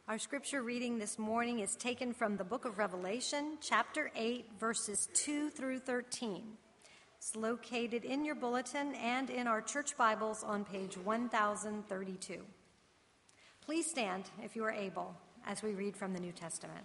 Our scripture reading this morning is taken from the book of Revelation, chapter 8, verses 2 through 13. It's located in your bulletin and in our church Bibles on page 1032. Please stand, if you are able, as we read from the New Testament.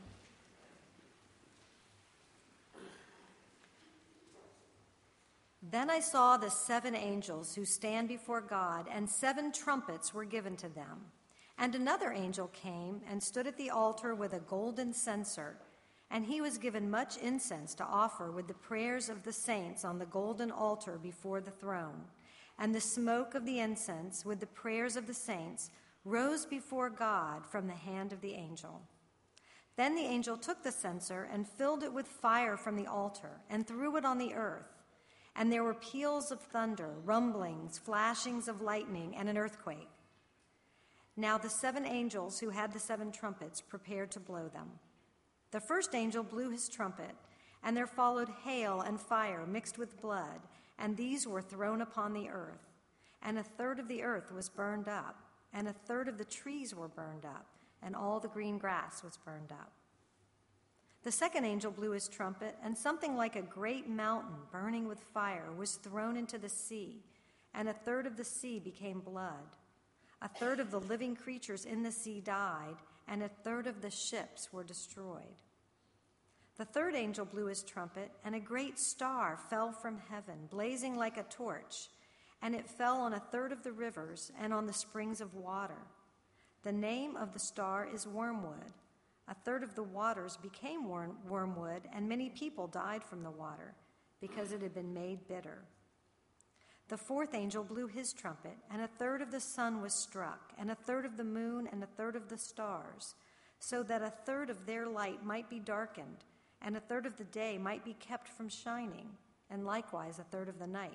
Then I saw the 7 angels who stand before God, and 7 trumpets were given to them. And another angel came and stood at the altar with a golden censer, and he was given much incense to offer with the prayers of the saints on the golden altar before the throne. And the smoke of the incense with the prayers of the saints rose before God from the hand of the angel. Then the angel took the censer and filled it with fire from the altar and threw it on the earth. And there were peals of thunder, rumblings, flashings of lightning, and an earthquake. Now the 7 angels who had the 7 trumpets prepared to blow them. The first angel blew his trumpet, and there followed hail and fire mixed with blood, and these were thrown upon the earth. And a third of the earth was burned up, and a third of the trees were burned up, and all the green grass was burned up. The second angel blew his trumpet, and something like a great mountain burning with fire was thrown into the sea, and a third of the sea became blood. A third of the living creatures in the sea died, and a third of the ships were destroyed. The third angel blew his trumpet, and a great star fell from heaven, blazing like a torch, and it fell on a third of the rivers and on the springs of water. The name of the star is Wormwood. A third of the waters became wormwood, and many people died from the water, because it had been made bitter. The fourth angel blew his trumpet, and a third of the sun was struck, and a third of the moon, and a third of the stars, so that a third of their light might be darkened, and a third of the day might be kept from shining, and likewise a third of the night.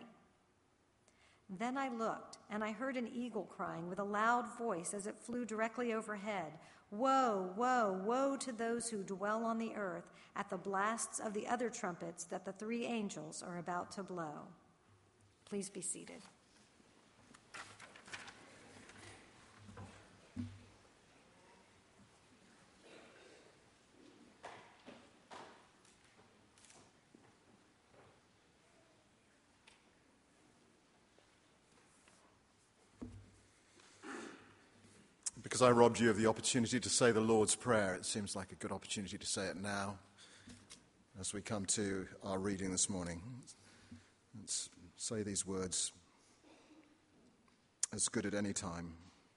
Then I looked, and I heard an eagle crying with a loud voice as it flew directly overhead, "Woe, woe, woe to those who dwell on the earth at the blasts of the other trumpets that the 3 angels are about to blow." Please be seated. Because I robbed you of the opportunity to say the Lord's Prayer, it seems like a good opportunity to say it now as we come to our reading this morning. Let's say these words as good at any time.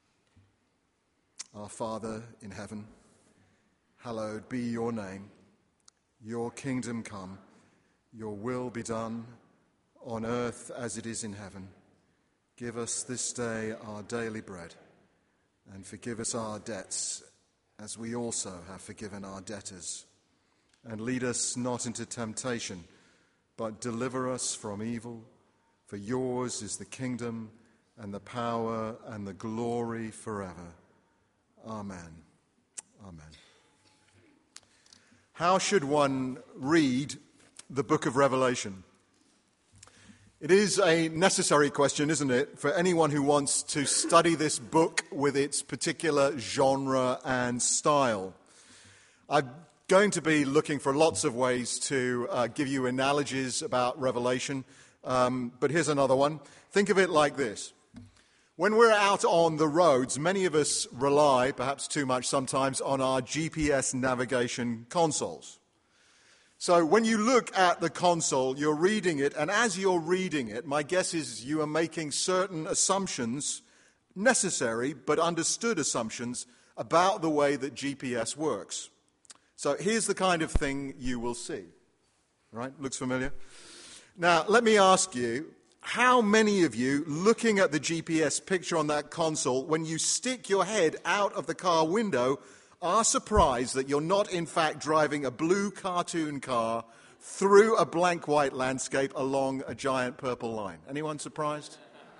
Our Father in heaven, hallowed be your name. Your kingdom come, your will be done on earth as it is in heaven. Give us this day our daily bread, and forgive us our debts as we also have forgiven our debtors. And lead us not into temptation, but deliver us from evil. For yours is the kingdom and the power and the glory forever. Amen. Amen. How should one read the book of Revelation? It is a necessary question, isn't it, for anyone who wants to study this book with its particular genre and style. I'm going to be looking for lots of ways to give you analogies about Revelation. But here's another one. Think of it like this. When we're out on the roads, many of us rely, perhaps too much sometimes, on our GPS navigation consoles. So when you look at the console, you're reading it, and as you're reading it, my guess is you are making certain assumptions, necessary but understood assumptions, about the way that GPS works. So here's the kind of thing you will see. Right? Looks familiar? Now, let me ask you, how many of you, looking at the GPS picture on that console, when you stick your head out of the car window, are surprised that you're not, in fact, driving a blue cartoon car through a blank white landscape along a giant purple line? Anyone surprised?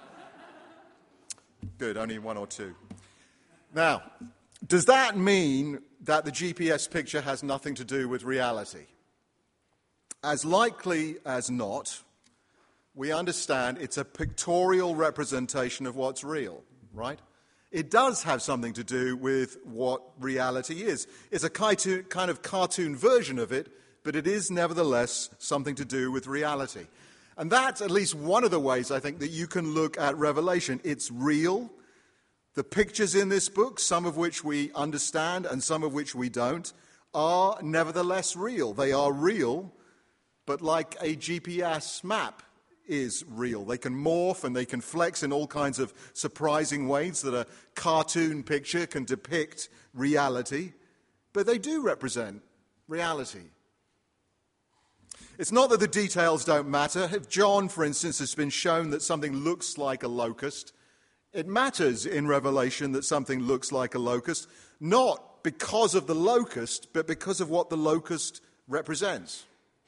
Good, only 1 or 2. Now, does that mean that the GPS picture has nothing to do with reality? As likely as not, we understand it's a pictorial representation of what's real, right? it does have something to do with what reality is. It's a kind of cartoon version of it, but it is nevertheless something to do with reality. And that's at least one of the ways, I think, that you can look at Revelation. It's real. The pictures in this book, some of which we understand and some of which we don't, are nevertheless real. They are real, but like a GPS map is real. They can morph and they can flex in all kinds of surprising ways that a cartoon picture can depict reality, but they do represent reality. It's not that the details don't matter. If John, for instance, has been shown that something looks like a locust, it matters in Revelation that something looks like a locust, not because of the locust, but because of what the locust represents.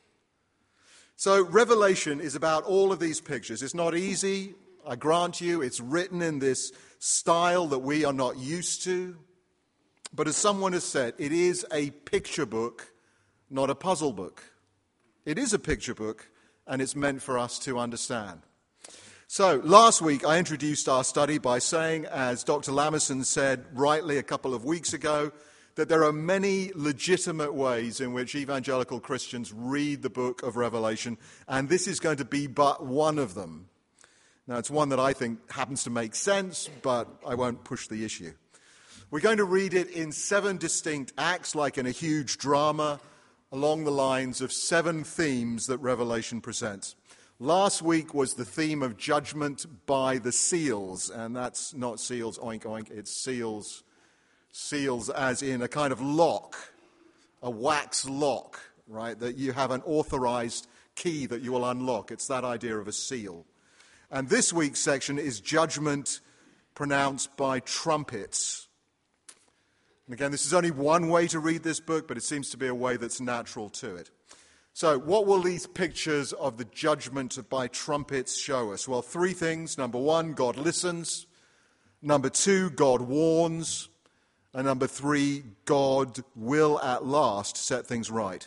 So Revelation is about all of these pictures. It's not easy, I grant you. It's written in this style that we are not used to. But as someone has said, it is a picture book, not a puzzle book. It is a picture book, and it's meant for us to understand. So last week I introduced our study by saying, as Dr. Lamison said rightly a couple of weeks ago, that there are many legitimate ways in which evangelical Christians read the book of Revelation, and this is going to be but one of them. Now, it's one that I think happens to make sense, but I won't push the issue. We're going to read it in 7 distinct acts, like in a huge drama, along the lines of 7 themes that Revelation presents. Last week was the theme of judgment by the seals, and that's not seals, oink, oink, it's seals. Seals as in a kind of lock, a wax lock, right, that you have an authorized key that you will unlock. It's that idea of a seal. And this week's section is judgment pronounced by trumpets. And again, this is only one way to read this book, but it seems to be a way that's natural to it. So what will these pictures of the judgment by trumpets show us? Well, 3 things. Number 1, God listens. Number 2, God warns. And number 3, God will at last set things right.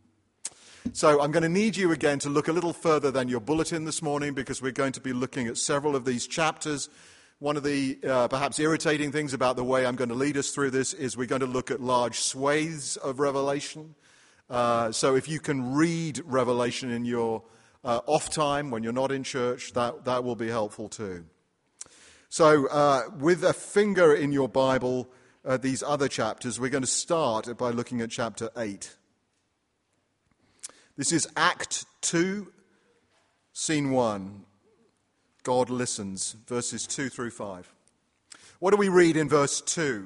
So I'm going to need you again to look a little further than your bulletin this morning, because we're going to be looking at several of these chapters. One of the perhaps irritating things about the way I'm going to lead us through this is we're going to look at large swathes of Revelation. So if you can read Revelation in your off time when you're not in church, that will be helpful too. So with a finger in your Bible, these other chapters, we're going to start by looking at chapter 8. This is Act 2, Scene 1. God listens, verses 2 through 5. What do we read in verse 2?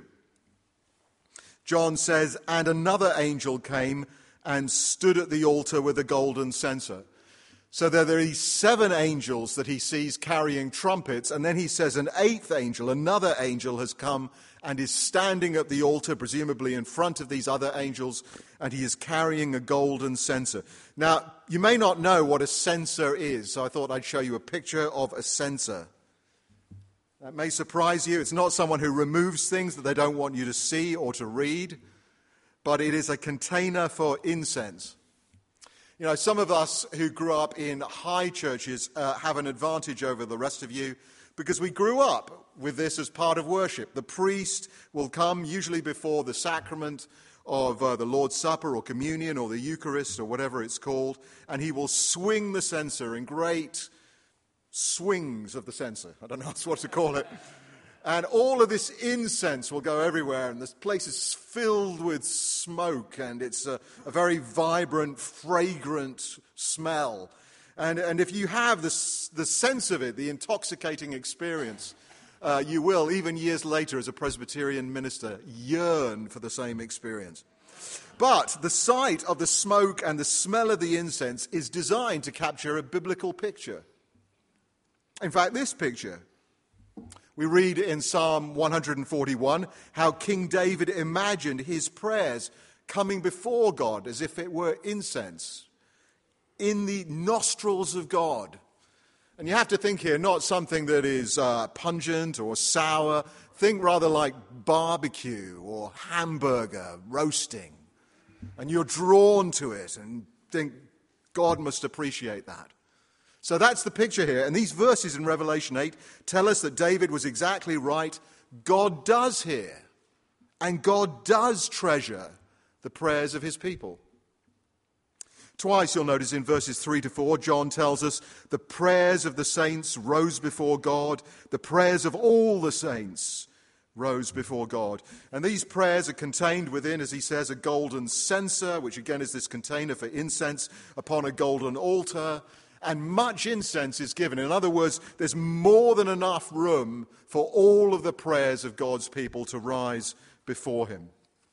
John says, "And another angel came and stood at the altar with a golden censer." So there are these 7 angels that he sees carrying trumpets, and then he says an 8th angel, another angel, has come and is standing at the altar, presumably in front of these other angels, and he is carrying a golden censer. Now, you may not know what a censer is, so I thought I'd show you a picture of a censer. That may surprise you. It's not someone who removes things that they don't want you to see or to read, but it is a container for incense. You know, some of us who grew up in high churches have an advantage over the rest of you because we grew up with this as part of worship. The priest will come, usually before the sacrament of the Lord's Supper or communion or the Eucharist or whatever it's called, and he will swing the censer in great swings of the censer. I don't know what to call it. And all of this incense will go everywhere, and this place is filled with smoke, and it's a very vibrant, fragrant smell. And if you have the sense of it, the intoxicating experience, you will, even years later as a Presbyterian minister, yearn for the same experience. But the sight of the smoke and the smell of the incense is designed to capture a biblical picture. In fact, this picture, we read in Psalm 141 how King David imagined his prayers coming before God as if it were incense in the nostrils of God. And you have to think here not something that is pungent or sour. Think rather like barbecue or hamburger roasting. And you're drawn to it and think God must appreciate that. So that's the picture here. And these verses in Revelation 8 tell us that David was exactly right. God does hear and God does treasure the prayers of his people. Twice you'll notice in verses 3 to 4, John tells us the prayers of the saints rose before God. The prayers of all the saints rose before God. And these prayers are contained within, as he says, a golden censer, which again is this container for incense upon a golden altar. And much incense is given. In other words, there's more than enough room for all of the prayers of God's people to rise before him.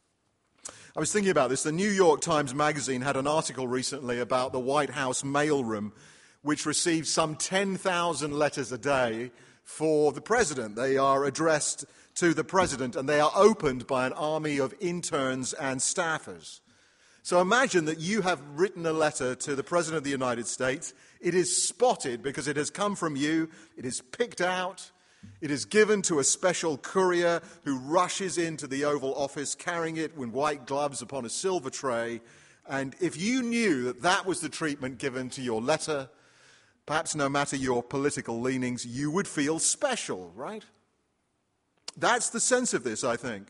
I was thinking about this. The New York Times Magazine had an article recently about the White House mailroom, which receives some 10,000 letters a day for the president. They are addressed to the president, and they are opened by an army of interns and staffers. So imagine that you have written a letter to the President of the United States. It is spotted because it has come from you. It is picked out. It is given to a special courier who rushes into the Oval Office carrying it with white gloves upon a silver tray. And if you knew that that was the treatment given to your letter, perhaps no matter your political leanings, you would feel special, right? That's the sense of this, I think.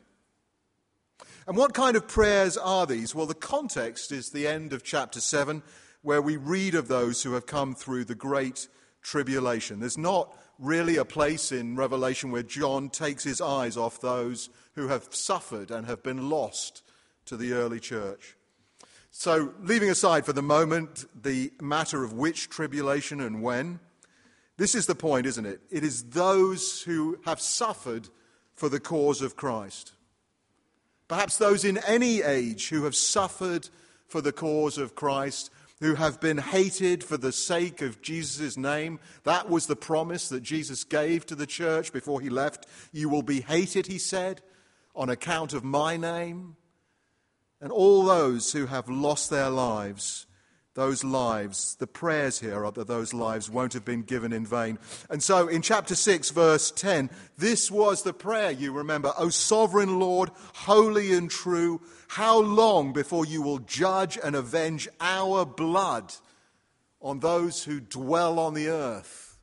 And what kind of prayers are these? Well, the context is the end of chapter 7, where we read of those who have come through the great tribulation. There's not really a place in Revelation where John takes his eyes off those who have suffered and have been lost to the early church. So, leaving aside for the moment the matter of which tribulation and when, this is the point, isn't it? It is those who have suffered for the cause of Christ. Perhaps those in any age who have suffered for the cause of Christ, who have been hated for the sake of Jesus' name. That was the promise that Jesus gave to the church before he left. You will be hated, he said, on account of my name. And all those who have lost their lives, those lives, the prayers here are that those lives won't have been given in vain. And so in chapter 6, verse 10, this was the prayer, you remember. O sovereign Lord, holy and true, how long before you will judge and avenge our blood on those who dwell on the earth?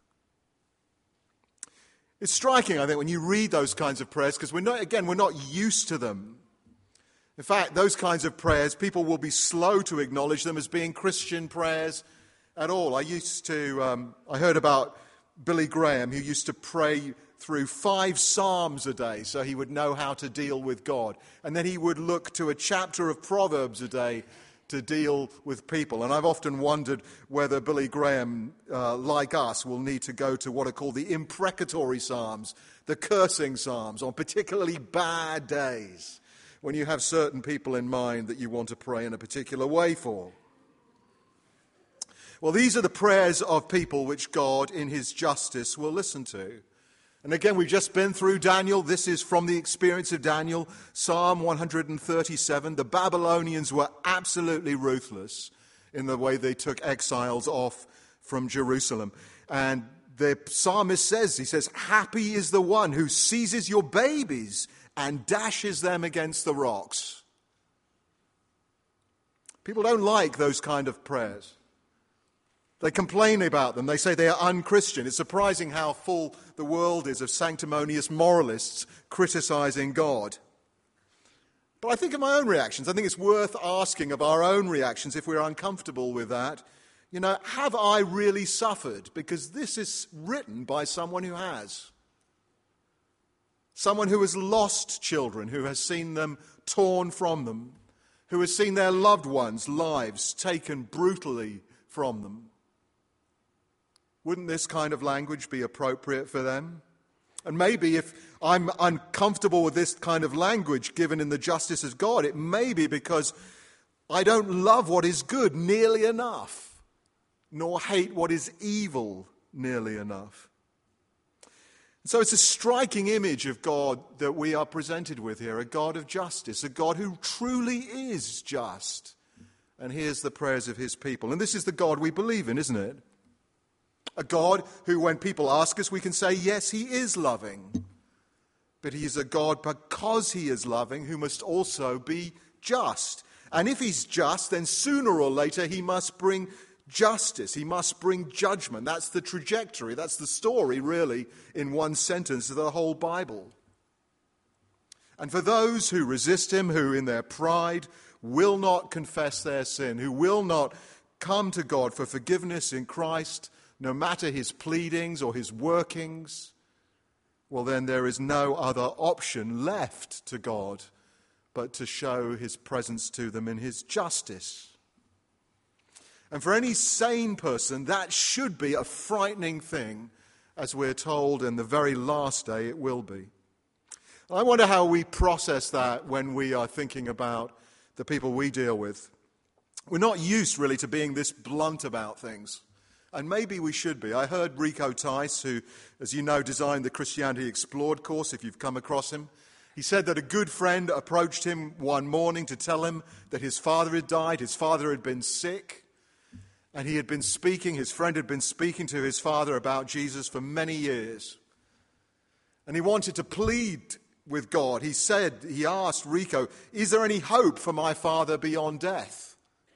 It's striking, I think, when you read those kinds of prayers, because we're not used to them. In fact, those kinds of prayers, people will be slow to acknowledge them as being Christian prayers at all. I heard about Billy Graham, who used to pray through 5 Psalms a day so he would know how to deal with God. And then he would look to a chapter of Proverbs a day to deal with people. And I've often wondered whether Billy Graham, like us, will need to go to what are called the imprecatory Psalms, the cursing Psalms, on particularly bad days, when you have certain people in mind that you want to pray in a particular way for. Well, these are the prayers of people which God, in his justice, will listen to. And again, we've just been through Daniel. This is from the experience of Daniel, Psalm 137. The Babylonians were absolutely ruthless in the way they took exiles off from Jerusalem. And the psalmist says, he says, happy is the one who seizes your babies and dashes them against the rocks. People don't like those kind of prayers. They complain about them. They say they are unchristian. It's surprising how full the world is of sanctimonious moralists criticizing God. But I think of my own reactions. I think it's worth asking of our own reactions if we're uncomfortable with that. You know, have I really suffered? Because this is written by someone who has. Someone who has lost children, who has seen them torn from them, who has seen their loved ones' lives taken brutally from them. Wouldn't this kind of language be appropriate for them? And maybe if I'm uncomfortable with this kind of language given in the justice of God, it may be because I don't love what is good nearly enough, nor hate what is evil nearly enough. So it's a striking image of God that we are presented with here, a God of justice, a God who truly is just, and hears the prayers of his people. And this is the God we believe in, isn't it? A God who, when people ask us, we can say, yes, he is loving. But he is a God, because he is loving, who must also be just. And if he's just, then sooner or later he must bring justice. He must bring judgment. That's the trajectory. That's the story, really, in one sentence of the whole Bible. And for those who resist him, who in their pride will not confess their sin, who will not come to God for forgiveness in Christ, no matter his pleadings or his workings, well, then there is no other option left to God but to show his presence to them in his justice. And for any sane person, that should be a frightening thing, as we're told in the very last day it will be. I wonder how we process that when we are thinking about the people we deal with. We're not used really to being this blunt about things. And maybe we should be. I heard Rico Tice, who, as you know, designed the Christianity Explored course, if you've come across him. He said that a good friend approached him one morning to tell him that his father had died, his father had been sick, and his friend had been speaking to his father about Jesus for many years. And he wanted to plead with God. He asked Rico, "Is there any hope for my father beyond death?"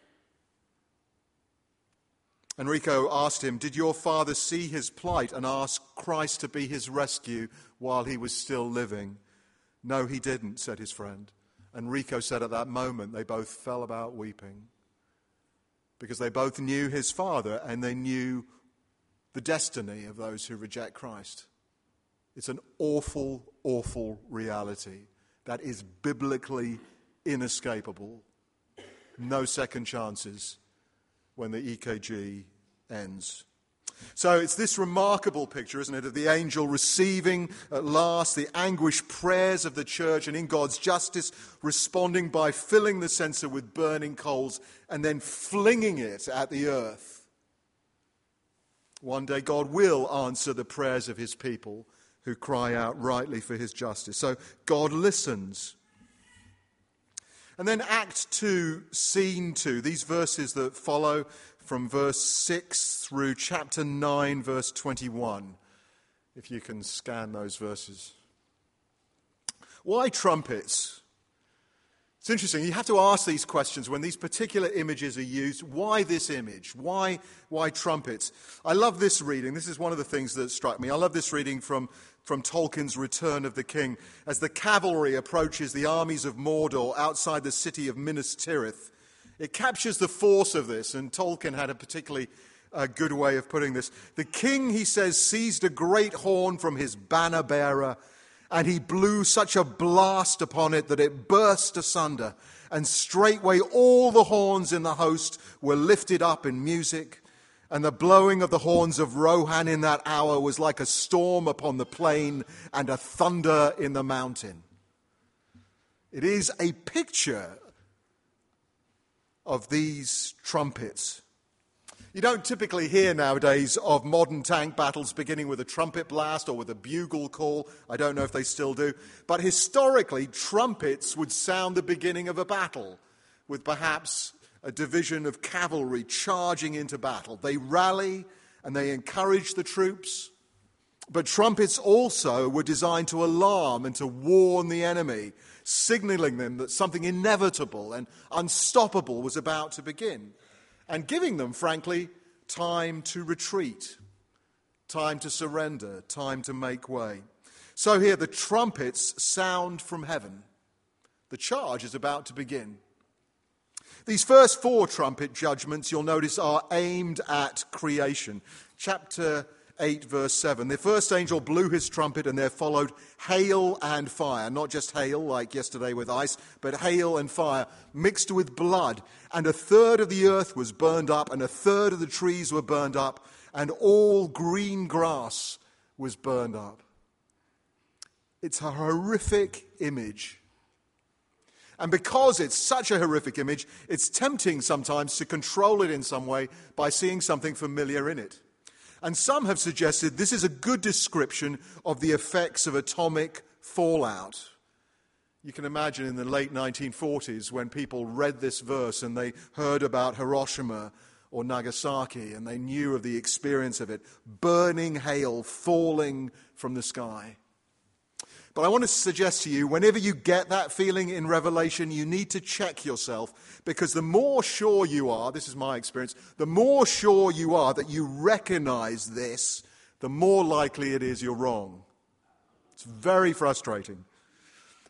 And Rico asked him, "Did your father see his plight and ask Christ to be his rescue while he was still living?" "No, he didn't," said his friend. And Rico said at that moment they both fell about weeping, because they both knew his father and they knew the destiny of those who reject Christ. It's an awful, awful reality that is biblically inescapable. No second chances when the EKG ends. So it's this remarkable picture, isn't it, of the angel receiving at last the anguished prayers of the church, and in God's justice responding by filling the censer with burning coals and then flinging it at the earth. One day God will answer the prayers of his people who cry out rightly for his justice. So God listens. And then Act 2, Scene 2, these verses that follow from verse 6 through chapter 9, verse 21. If you can scan those verses. Why trumpets? It's interesting. You have to ask these questions when these particular images are used. Why this image? Why trumpets? I love this reading. This is one of the things that struck me. I love this reading from Tolkien's Return of the King. As the cavalry approaches the armies of Mordor outside the city of Minas Tirith, it captures the force of this, and Tolkien had a particularly good way of putting this. The king, he says, seized a great horn from his banner bearer, and he blew such a blast upon it that it burst asunder. And straightway all the horns in the host were lifted up in music. And the blowing of the horns of Rohan in that hour was like a storm upon the plain and a thunder in the mountain. It is a picture of these trumpets. You don't typically hear nowadays of modern tank battles beginning with a trumpet blast or with a bugle call. I don't know if they still do. But historically, trumpets would sound the beginning of a battle, with perhaps a division of cavalry charging into battle. They rally and they encourage the troops. But trumpets also were designed to alarm and to warn the enemy, signaling them that something inevitable and unstoppable was about to begin, and giving them, frankly, time to retreat, time to surrender, time to make way. So here the trumpets sound from heaven. The charge is about to begin. These first 4 trumpet judgments, you'll notice, are aimed at creation. Chapter 8, verse 7. The first angel blew his trumpet, and there followed hail and fire. Not just hail like yesterday with ice, but hail and fire mixed with blood. And a third of the earth was burned up, and a third of the trees were burned up, and all green grass was burned up. It's a horrific image. And because it's such a horrific image, it's tempting sometimes to control it in some way by seeing something familiar in it. And some have suggested this is a good description of the effects of atomic fallout. You can imagine in the late 1940s when people read this verse and they heard about Hiroshima or Nagasaki and they knew of the experience of it, burning hail falling from the sky. But I want to suggest to you, whenever you get that feeling in Revelation, you need to check yourself, because the more sure you are, this is my experience, the more sure you are that you recognize this, the more likely it is you're wrong. It's very frustrating.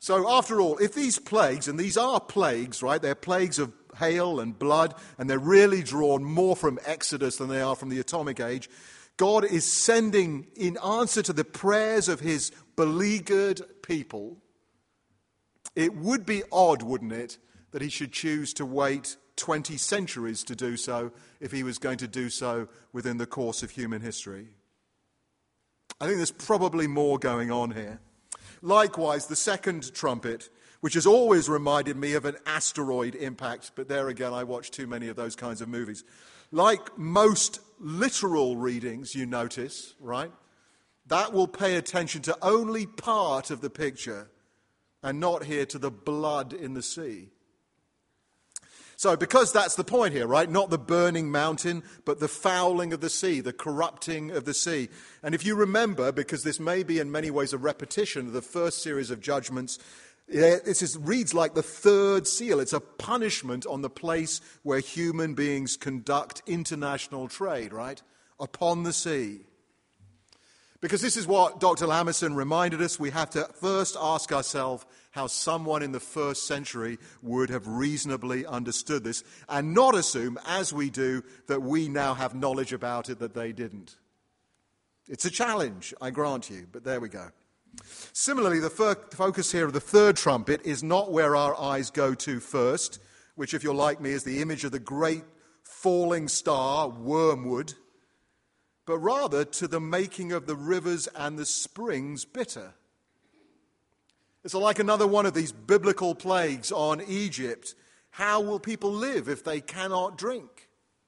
So after all, if these plagues, and these are plagues, right, they're plagues of hail and blood, and they're really drawn more from Exodus than they are from the atomic age, God is sending, in answer to the prayers of his beleaguered people, it would be odd, wouldn't it, that he should choose to wait 20 centuries to do so if he was going to do so within the course of human history. I think there's probably more going on here. Likewise, the second trumpet, which has always reminded me of an asteroid impact, but there again, I watch too many of those kinds of movies. Like most literal readings, you notice, right? That will pay attention to only part of the picture and not here to the blood in the sea. So, because that's the point here, right? Not the burning mountain, but the fouling of the sea, the corrupting of the sea. And if you remember, because this may be in many ways a repetition of the first series of judgments, it reads like the third seal. It's a punishment on the place where human beings conduct international trade, right? Upon the sea. Because this is what Dr. Lamison reminded us. We have to first ask ourselves how someone in the first century would have reasonably understood this, and not assume, as we do, that we now have knowledge about it that they didn't. It's a challenge, I grant you, but there we go. Similarly, the focus here of the third trumpet is not where our eyes go to first, which, if you're like me, is the image of the great falling star, wormwood, but rather to the making of the rivers and the springs bitter. It's like another one of these biblical plagues on Egypt. How will people live if they cannot drink?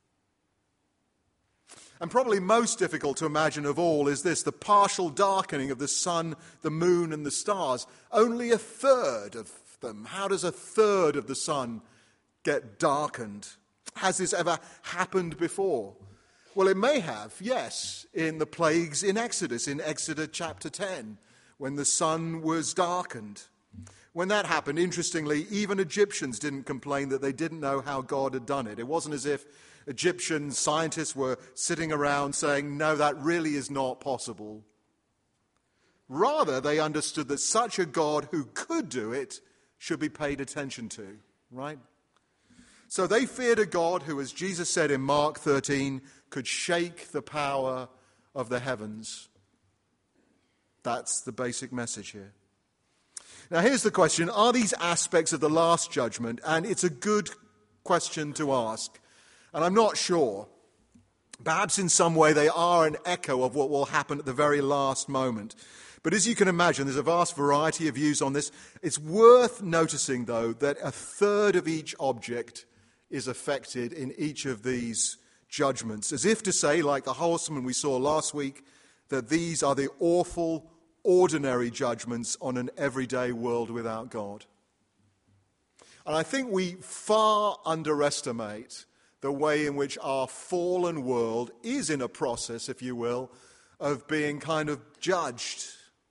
And probably most difficult to imagine of all is this, the partial darkening of the sun, the moon, and the stars. Only a third of them. How does a third of the sun get darkened? Has this ever happened before? Well, it may have, yes, in the plagues in Exodus chapter 10, when the sun was darkened. When that happened, interestingly, even Egyptians didn't complain that they didn't know how God had done it. It wasn't as if Egyptian scientists were sitting around saying, no, that really is not possible. Rather, they understood that such a God who could do it should be paid attention to, right? So they feared a God who, as Jesus said in Mark 13, could shake the power of the heavens. That's the basic message here. Now here's the question, are these aspects of the last judgment, and it's a good question to ask, and I'm not sure. Perhaps in some way they are an echo of what will happen at the very last moment. But as you can imagine, there's a vast variety of views on this. It's worth noticing, though, that a third of each object is affected in each of these judgments, as if to say, like the horseman we saw last week, that these are the awful, ordinary judgments on an everyday world without God. And I think we far underestimate the way in which our fallen world is in a process, if you will, of being kind of judged.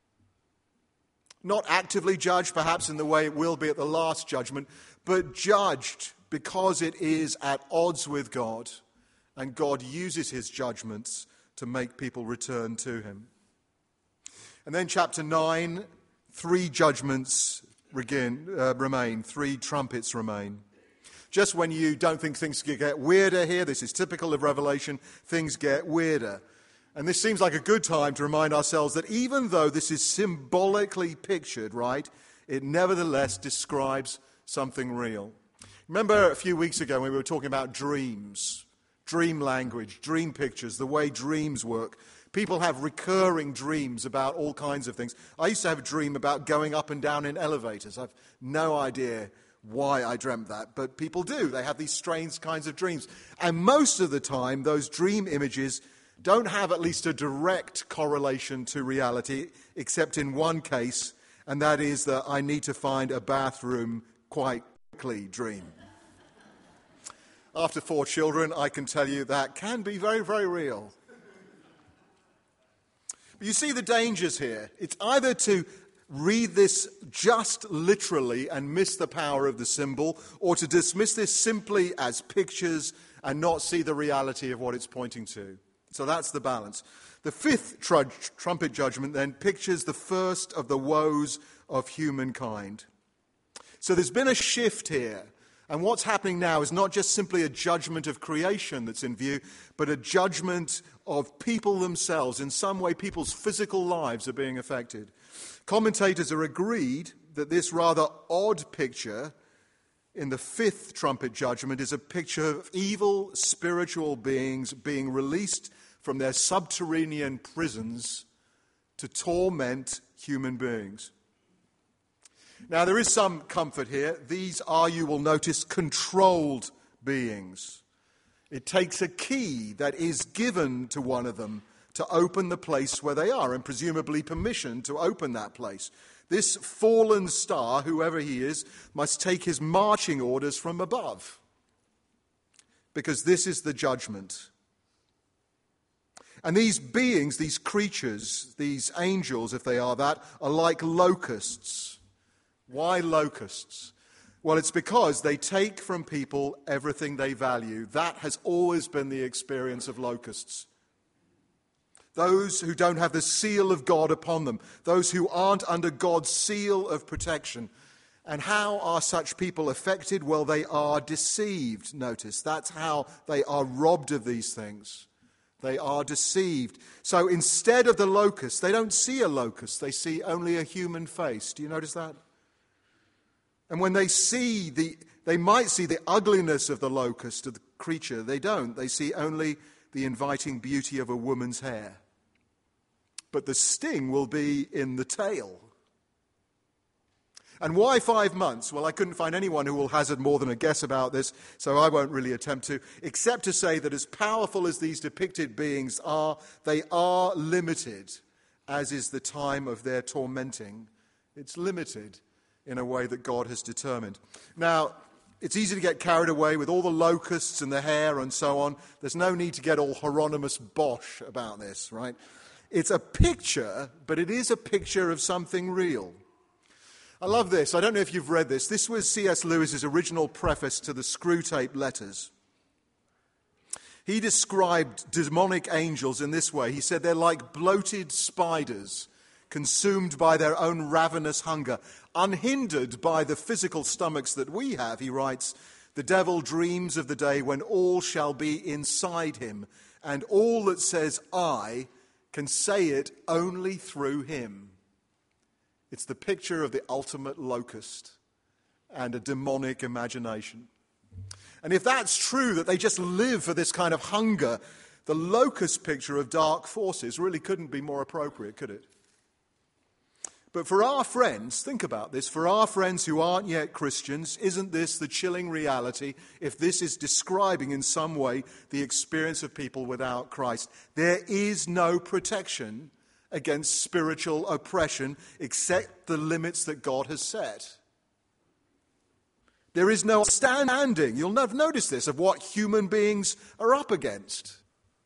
Not actively judged, perhaps in the way it will be at the last judgment, but judged because it is at odds with God, and God uses his judgments to make people return to him. And then chapter 9, 3 judgments remain, 3 trumpets remain. Just when you don't think things get weirder here, this is typical of Revelation, things get weirder. And this seems like a good time to remind ourselves that even though this is symbolically pictured, right, it nevertheless describes something real. Remember a few weeks ago when we were talking about dreams, dream language, dream pictures, the way dreams work. People have recurring dreams about all kinds of things. I used to have a dream about going up and down in elevators. I've no idea why I dreamt that, but people do. They have these strange kinds of dreams. And most of the time, those dream images don't have at least a direct correlation to reality, except in one case, and that is that I need to find a bathroom quite quickly dream. After 4 children, I can tell you that can be very, very real. But you see the dangers here. It's either to read this just literally and miss the power of the symbol, or to dismiss this simply as pictures and not see the reality of what it's pointing to. So that's the balance. The fifth trumpet judgment then pictures the first of the woes of humankind. So there's been a shift here. And what's happening now is not just simply a judgment of creation that's in view, but a judgment of people themselves. In some way, people's physical lives are being affected. Commentators are agreed that this rather odd picture in the fifth trumpet judgment is a picture of evil spiritual beings being released from their subterranean prisons to torment human beings. Now, there is some comfort here. These are, you will notice, controlled beings. It takes a key that is given to one of them to open the place where they are, and presumably permission to open that place. This fallen star, whoever he is, must take his marching orders from above, because this is the judgment. And these beings, these creatures, these angels, if they are that, are like locusts. Why locusts? Well, it's because they take from people everything they value. That has always been the experience of locusts. Those who don't have the seal of God upon them, those who aren't under God's seal of protection. And how are such people affected? Well, they are deceived, notice. That's how they are robbed of these things. They are deceived. So instead of the locust, they don't see a locust. They see only a human face. Do you notice that? And when they might see the ugliness of the locust, of the creature. They don't. They see only the inviting beauty of a woman's hair. But the sting will be in the tail. And why 5 months? Well, I couldn't find anyone who will hazard more than a guess about this, so I won't really attempt to, except to say that as powerful as these depicted beings are, they are limited, as is the time of their tormenting. It's limited in a way that God has determined. Now, it's easy to get carried away with all the locusts and the hair and so on. There's no need to get all Hieronymus Bosch about this, right? It's a picture, but it is a picture of something real. I love this. I don't know if you've read this. This was C.S. Lewis's original preface to the Screwtape Letters. He described demonic angels in this way. He said they're like bloated spiders, consumed by their own ravenous hunger. Unhindered by the physical stomachs that we have, he writes, the devil dreams of the day when all shall be inside him, and all that says I can say it only through him. It's the picture of the ultimate locust and a demonic imagination. And if that's true, that they just live for this kind of hunger, the locust picture of dark forces really couldn't be more appropriate, could it? But for our friends, think about this, for our friends who aren't yet Christians, isn't this the chilling reality if this is describing in some way the experience of people without Christ? There is no protection against spiritual oppression except the limits that God has set. There is no understanding, you'll never notice this, of what human beings are up against.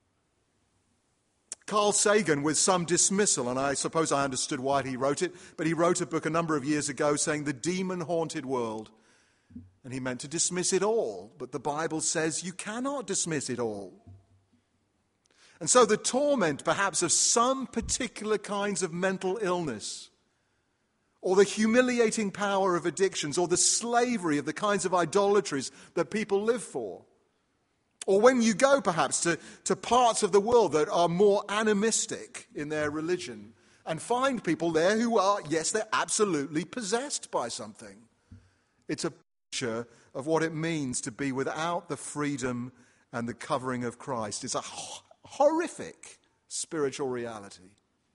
Carl Sagan, with some dismissal, and I suppose I understood why he wrote it, but he wrote a book a number of years ago saying the demon-haunted world. And he meant to dismiss it all, but the Bible says you cannot dismiss it all. And so the torment, perhaps, of some particular kinds of mental illness, or the humiliating power of addictions, or the slavery of the kinds of idolatries that people live for, or when you go, perhaps, to parts of the world that are more animistic in their religion and find people there who are, yes, they're absolutely possessed by something. It's a picture of what it means to be without the freedom and the covering of Christ. It's a horrific spiritual reality.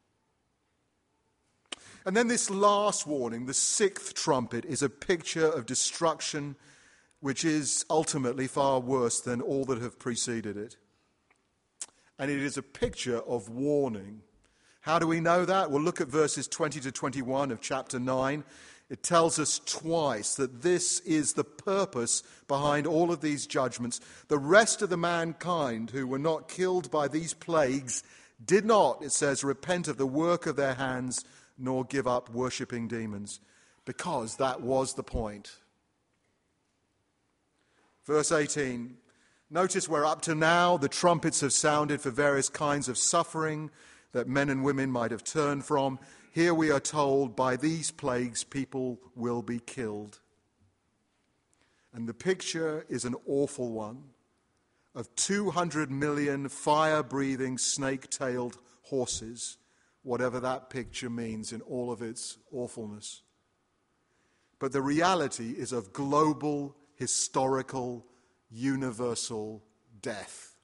And then this last warning, the sixth trumpet, is a picture of destruction which is ultimately far worse than all that have preceded it. And it is a picture of warning. How do we know that? Well, look at verses 20 to 21 of chapter 9. It tells us twice that this is the purpose behind all of these judgments. The rest of the mankind who were not killed by these plagues did not, it says, repent of the work of their hands, nor give up worshipping demons, because that was the point. Verse 18, Notice where up to now the trumpets have sounded for various kinds of suffering that men and women might have turned from. Here we are told, by these plagues people will be killed. And the picture is an awful one of 200 million fire-breathing, snake-tailed horses, whatever that picture means in all of its awfulness. But the reality is of global, historical, universal death.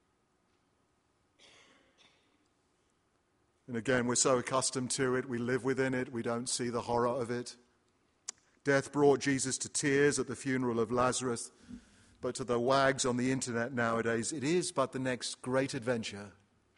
And again, we're so accustomed to it, we live within it, we don't see the horror of it. Death brought Jesus to tears at the funeral of Lazarus, but to the wags on the internet nowadays, it is but the next great adventure.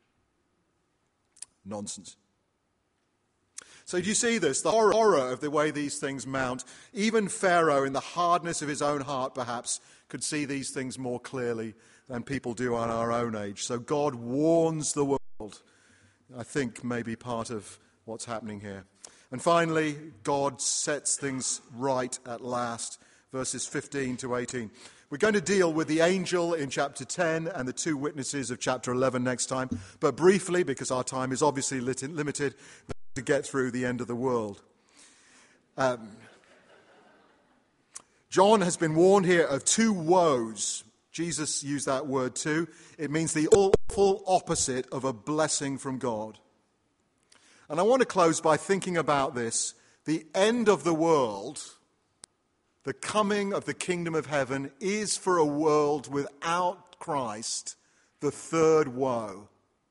Nonsense. So do you see this? The horror of the way these things mount. Even Pharaoh, in the hardness of his own heart perhaps, could see these things more clearly than people do on our own age. So God warns the world. I think maybe part of what's happening here. And finally, God sets things right at last, verses 15 to 18. We're going to deal with the angel in chapter 10 and the two witnesses of chapter 11 next time. But briefly, because our time is obviously limited, to get through the end of the world. John has been warned here of two woes. Jesus used that word too. It means the awful opposite of a blessing from God. And I want to close by thinking about this. The end of the world, the coming of the kingdom of heaven, is for a world without Christ the third woe.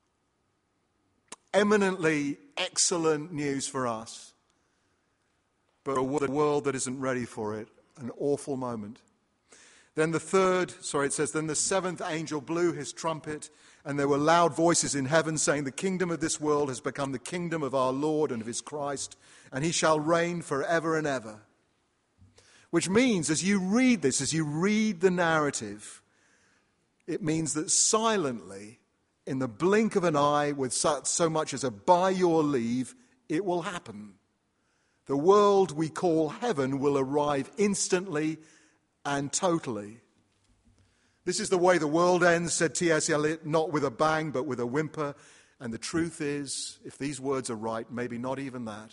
Eminently excellent news for us, but a world that isn't ready for it, an awful moment. Then the seventh angel blew his trumpet, and there were loud voices in heaven saying, "The kingdom of this world has become the kingdom of our Lord and of his Christ, and he shall reign forever and ever." Which means, as you read this, as you read the narrative, it means that silently, in the blink of an eye, with so much as a by your leave, it will happen. The world we call heaven will arrive instantly and totally. This is the way the world ends, said T.S. Eliot, not with a bang, but with a whimper. And the truth is, if these words are right, maybe not even that.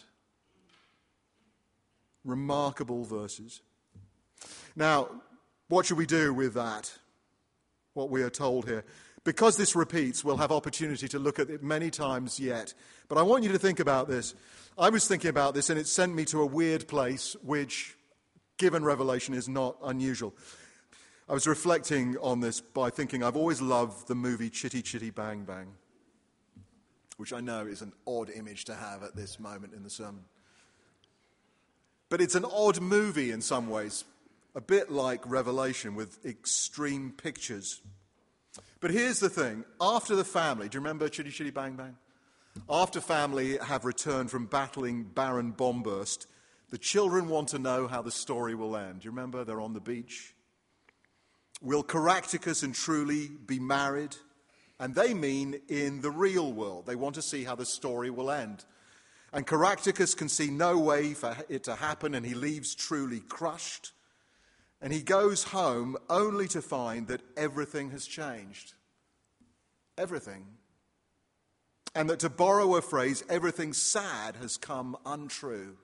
Remarkable verses. Now, what should we do with that? What we are told here. Because this repeats, we'll have opportunity to look at it many times yet. But I want you to think about this. I was thinking about this, and it sent me to a weird place, which, given Revelation, is not unusual. I was reflecting on this by thinking I've always loved the movie Chitty Chitty Bang Bang, which I know is an odd image to have at this moment in the sermon. But it's an odd movie in some ways, a bit like Revelation with extreme pictures. But here's the thing. After the family, do you remember Chitty Chitty Bang Bang? After family have returned from battling Baron Bombburst, the children want to know how the story will end. Do you remember? They're on the beach. Will Caractacus and Truly be married? And they mean in the real world. They want to see how the story will end. And Caractacus can see no way for it to happen, and he leaves Truly crushed. And he goes home only to find that everything has changed. Everything. And that, to borrow a phrase, everything sad has come untrue.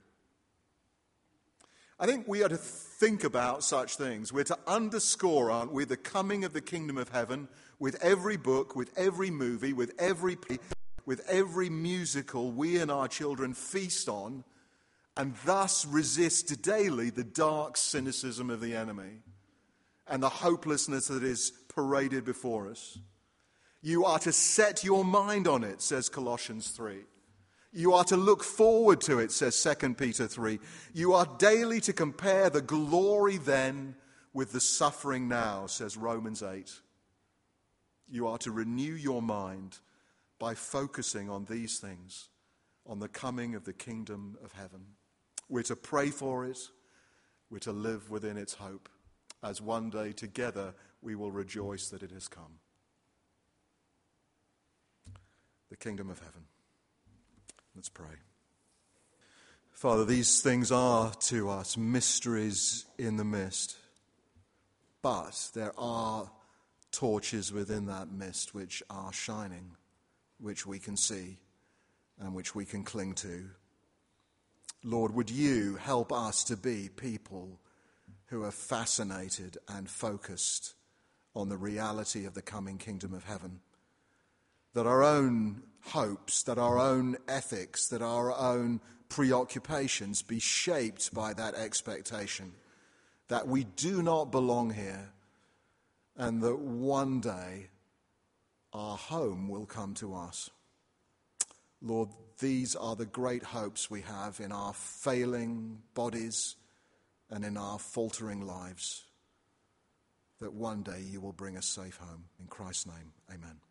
I think we are to think about such things. We're to underscore, aren't we, the coming of the kingdom of heaven with every book, with every movie, with every musical we and our children feast on, and thus resist daily the dark cynicism of the enemy and the hopelessness that is paraded before us. You are to set your mind on it, says Colossians 3. You are to look forward to it, says 2 Peter 3. You are daily to compare the glory then with the suffering now, says Romans 8. You are to renew your mind by focusing on these things, on the coming of the kingdom of heaven. We're to pray for it. We're to live within its hope, as one day together we will rejoice that it has come. The kingdom of heaven. Let's pray. Father, these things are to us mysteries in the mist, but there are torches within that mist which are shining, which we can see and which we can cling to. Lord, would you help us to be people who are fascinated and focused on the reality of the coming kingdom of heaven, that our own hopes, that our own ethics, that our own preoccupations be shaped by that expectation, that we do not belong here, and that one day our home will come to us. Lord, these are the great hopes we have in our failing bodies and in our faltering lives, that one day you will bring us safe home. In Christ's name, amen.